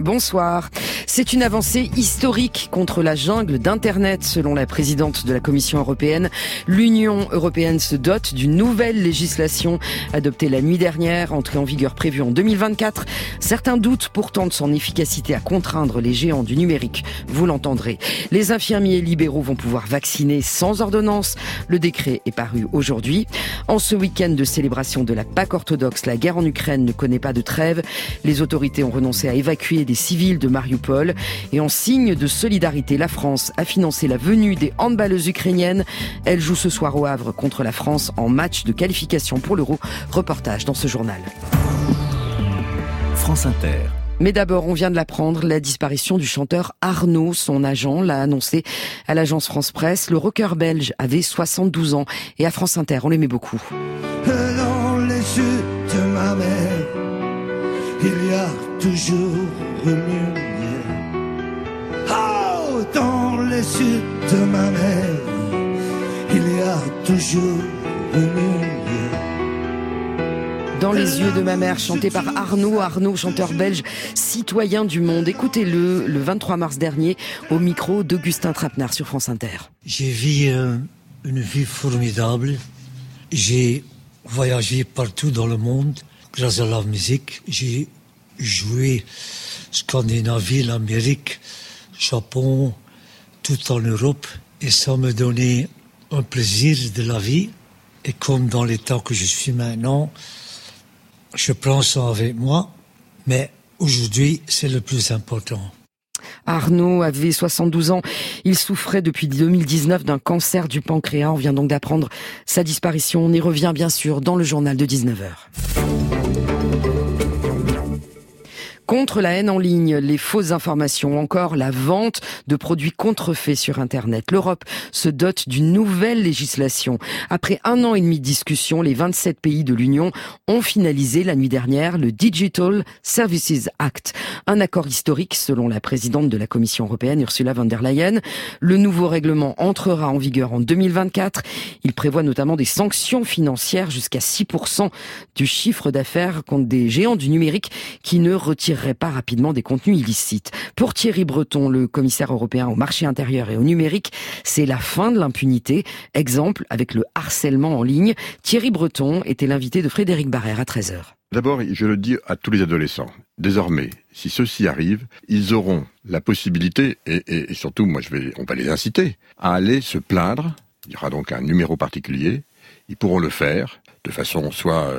Bonsoir. C'est une avancée historique contre la jungle d'Internet, selon la présidente de la Commission européenne. L'Union européenne se dote d'une nouvelle législation adoptée la nuit dernière, entrée en vigueur prévue en 2024. Certains doutent pourtant de son efficacité à contraindre les géants du numérique. Vous l'entendrez. Les infirmiers libéraux vont pouvoir vacciner sans ordonnance. Le décret est paru aujourd'hui. En ce week-end de célébration de la Pâque orthodoxe, la guerre en Ukraine ne connaît pas de trêve. Les autorités ont renoncé à évacuer des civils de Mariupol. Et en signe de solidarité, la France a financé la venue des handballeuses ukrainiennes. Elles jouent ce soir au Havre contre la France en match de qualification pour l'Euro. Reportage dans ce journal. France Inter. Mais d'abord, on vient de l'apprendre, la disparition du chanteur Arnaud. Son agent l'a annoncé à l'agence France Presse. Le rocker belge avait 72 ans et à France Inter, on l'aimait beaucoup. Dans les yeux de ma mère, il y a toujours une lumière. Oh, dans les yeux de ma mère, il y a toujours une lumière. Dans les yeux de ma mère, chanté par Arnaud, chanteur belge, citoyen du monde. Écoutez-le, le 23 mars dernier, au micro d'Augustin Trapenard sur France Inter. J'ai vécu une vie formidable. J'ai voyagé partout dans le monde grâce à la musique. J'ai joué Scandinavie, l'Amérique, Japon, tout en Europe. Et ça me donnait un plaisir de la vie. Et comme dans l'état que je suis maintenant, je prends ça avec moi. Mais aujourd'hui, c'est le plus important. Arnaud avait 72 ans. Il souffrait depuis 2019 d'un cancer du pancréas. On vient donc d'apprendre sa disparition. On y revient bien sûr dans le journal de 19h. Contre la haine en ligne, les fausses informations, encore la vente de produits contrefaits sur Internet. L'Europe se dote d'une nouvelle législation. Après 1 an et demi de discussion, les 27 pays de l'Union ont finalisé la nuit dernière le Digital Services Act. Un accord historique selon la présidente de la Commission européenne, Ursula von der Leyen. Le nouveau règlement entrera en vigueur en 2024. Il prévoit notamment des sanctions financières jusqu'à 6% du chiffre d'affaires contre des géants du numérique qui ne retirent pas rapidement des contenus illicites. Pour Thierry Breton, le commissaire européen au marché intérieur et au numérique, c'est la fin de l'impunité. Exemple avec le harcèlement en ligne. Thierry Breton était l'invité de Frédéric Barrère à 13h. D'abord, je le dis à tous les adolescents. Désormais, si ceci arrive, ils auront la possibilité, et surtout, on va les inciter, à aller se plaindre. Il y aura donc un numéro particulier. Ils pourront le faire de façon soit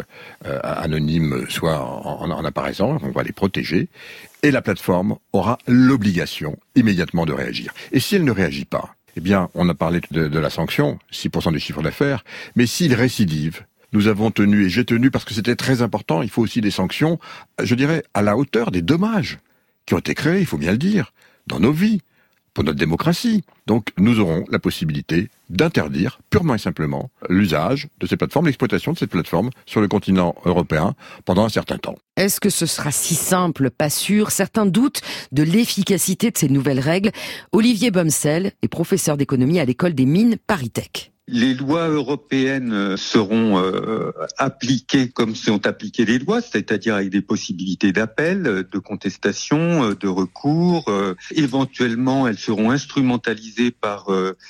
anonyme, soit en apparaissant. On va les protéger. Et la plateforme aura l'obligation immédiatement de réagir. Et si elle ne réagit pas, eh bien, on a parlé de la sanction, 6% du chiffre d'affaires, mais s'il récidive, nous avons tenu, et j'ai tenu parce que c'était très important, il faut aussi des sanctions, je dirais, à la hauteur des dommages qui ont été créés, il faut bien le dire, dans nos vies, pour notre démocratie. Donc, nous aurons la possibilité d'interdire purement et simplement l'usage de ces plateformes, l'exploitation de ces plateformes sur le continent européen pendant un certain temps. Est-ce que ce sera si simple? Pas sûr. Certains doutent de l'efficacité de ces nouvelles règles. Olivier Bomsel est professeur d'économie à l'école des mines ParisTech. Les lois européennes seront appliquées comme sont appliquées les lois, c'est-à-dire avec des possibilités d'appel, de contestation, de recours. Éventuellement, elles seront instrumentalisées par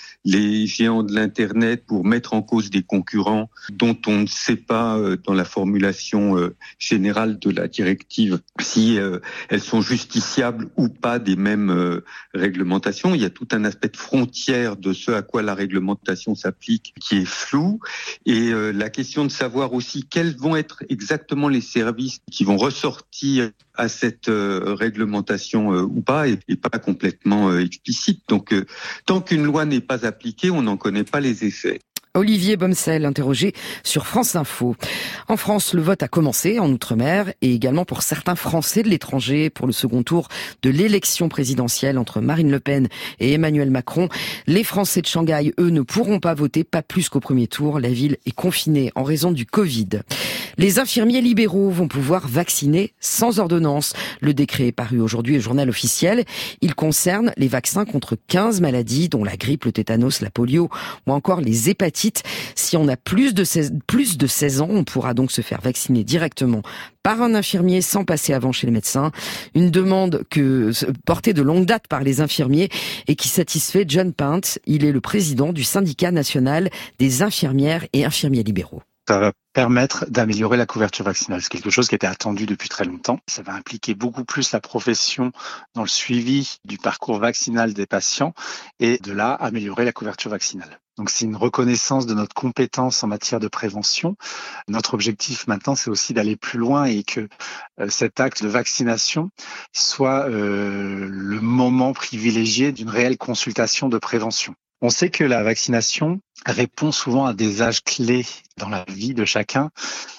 les géants de l'Internet pour mettre en cause des concurrents dont on ne sait pas dans la formulation générale de la directive si elles sont justiciables ou pas des mêmes réglementations. Il y a tout un aspect de frontière de ce à quoi la réglementation s'applique qui est flou, et la question de savoir aussi quels vont être exactement les services qui vont ressortir à cette réglementation ou pas est pas complètement explicite. Donc tant qu'une loi n'est pas appliquée, on n'en connaît pas les effets. Olivier Bomsel, interrogé sur France Info. En France, le vote a commencé en Outre-mer et également pour certains Français de l'étranger pour le second tour de l'élection présidentielle entre Marine Le Pen et Emmanuel Macron. Les Français de Shanghai, eux, ne pourront pas voter, pas plus qu'au premier tour. La ville est confinée en raison du Covid. Les infirmiers libéraux vont pouvoir vacciner sans ordonnance. Le décret est paru aujourd'hui au Journal officiel. Il concerne les vaccins contre 15 maladies, dont la grippe, le tétanos, la polio ou encore les hépatites. Si on a plus de 16 ans, on pourra donc se faire vacciner directement par un infirmier sans passer avant chez le médecin. Une demande portée de longue date par les infirmiers et qui satisfait John Pint. Il est le président du syndicat national des infirmières et infirmiers libéraux. Ça va permettre d'améliorer la couverture vaccinale. C'est quelque chose qui était attendu depuis très longtemps. Ça va impliquer beaucoup plus la profession dans le suivi du parcours vaccinal des patients et de là, améliorer la couverture vaccinale. Donc c'est une reconnaissance de notre compétence en matière de prévention. Notre objectif maintenant, c'est aussi d'aller plus loin et que cet acte de vaccination soit le moment privilégié d'une réelle consultation de prévention. On sait que la vaccination répond souvent à des âges clés dans la vie de chacun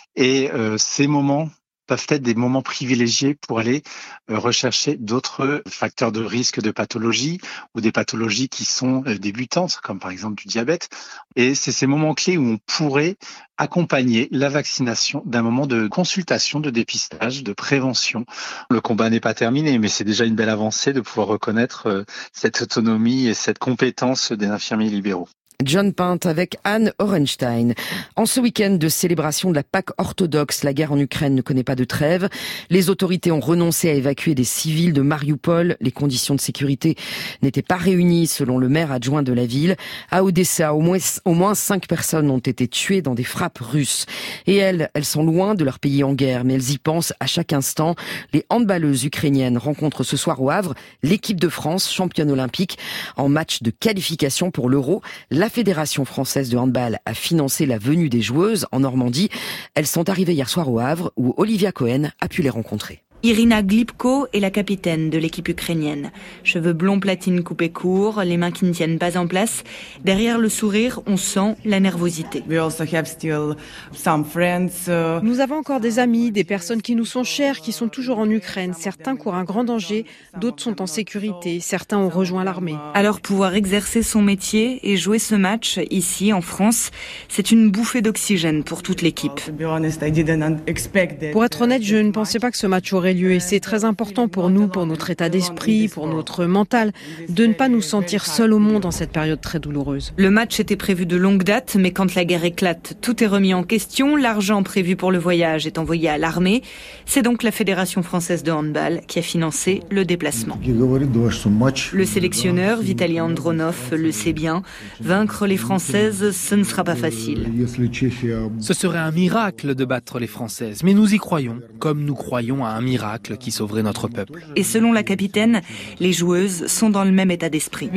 et ces moments peuvent être des moments privilégiés pour aller rechercher d'autres facteurs de risque de pathologie ou des pathologies qui sont débutantes, comme par exemple du diabète. Et c'est ces moments clés où on pourrait accompagner la vaccination d'un moment de consultation, de dépistage, de prévention. Le combat n'est pas terminé, mais c'est déjà une belle avancée de pouvoir reconnaître cette autonomie et cette compétence des infirmiers libéraux. John Pint avec Anne Orenstein. En ce week-end de célébration de la Pâque orthodoxe, la guerre en Ukraine ne connaît pas de trêve. Les autorités ont renoncé à évacuer des civils de Mariupol. Les conditions de sécurité n'étaient pas réunies selon le maire adjoint de la ville. À Odessa, au moins 5 personnes ont été tuées dans des frappes russes. Et elles sont loin de leur pays en guerre, mais elles y pensent à chaque instant. Les handballeuses ukrainiennes rencontrent ce soir au Havre l'équipe de France, championne olympique, en match de qualification pour l'Euro. La Fédération française de handball a financé la venue des joueuses en Normandie. Elles sont arrivées hier soir au Havre où Olivia Cohen a pu les rencontrer. Irina Glipko est la capitaine de l'équipe ukrainienne. Cheveux blonds platine coupés courts, les mains qui ne tiennent pas en place. Derrière le sourire, on sent la nervosité. Nous avons encore des amis, des personnes qui nous sont chères, qui sont toujours en Ukraine. Certains courent un grand danger, d'autres sont en sécurité, certains ont rejoint l'armée. Alors pouvoir exercer son métier et jouer ce match ici en France, c'est une bouffée d'oxygène pour toute l'équipe. Pour être honnête, je ne pensais pas que ce match aurait lieu et c'est très important pour nous, pour notre état d'esprit, pour notre mental, de ne pas nous sentir seuls au monde en cette période très douloureuse. Le match était prévu de longue date, mais quand la guerre éclate, tout est remis en question. L'argent prévu pour le voyage est envoyé à l'armée. C'est donc la Fédération française de handball qui a financé le déplacement. Le sélectionneur, Vitaly Andronov, le sait bien. Vaincre les Françaises, ce ne sera pas facile. Ce serait un miracle de battre les Françaises, mais nous y croyons, comme nous croyons à un miracle qui sauverait notre peuple. Et selon la capitaine, les joueuses sont dans le même état d'esprit.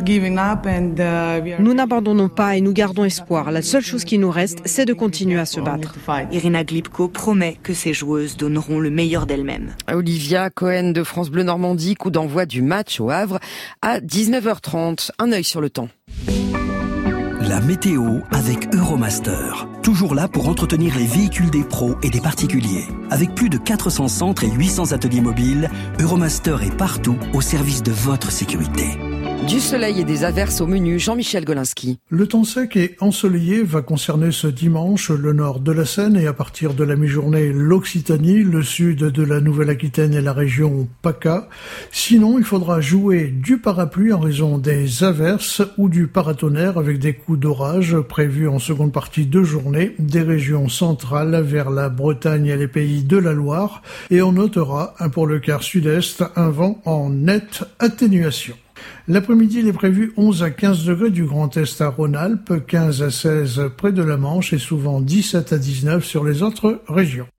Nous n'abandonnons pas et nous gardons espoir. La seule chose qui nous reste, c'est de continuer à se battre. Irina Glipko promet que ces joueuses donneront le meilleur d'elles-mêmes. Olivia Cohen de France Bleu Normandie, coup d'envoi du match au Havre à 19h30. Un œil sur le temps. La météo avec Euromaster. Toujours là pour entretenir les véhicules des pros et des particuliers. Avec plus de 400 centres et 800 ateliers mobiles, Euromaster est partout au service de votre sécurité. Du soleil et des averses au menu, Jean-Michel Golinski. Le temps sec et ensoleillé va concerner ce dimanche le nord de la Seine et à partir de la mi-journée l'Occitanie, le sud de la Nouvelle-Aquitaine et la région PACA. Sinon, il faudra jouer du parapluie en raison des averses ou du paratonnerre avec des coups d'orage prévus en seconde partie de journée des régions centrales vers la Bretagne et les pays de la Loire. Et on notera pour le quart sud-est un vent en nette atténuation. L'après-midi, il est prévu 11 à 15 degrés du Grand Est à Rhône-Alpes, 15 à 16 près de la Manche et souvent 17 à 19 sur les autres régions.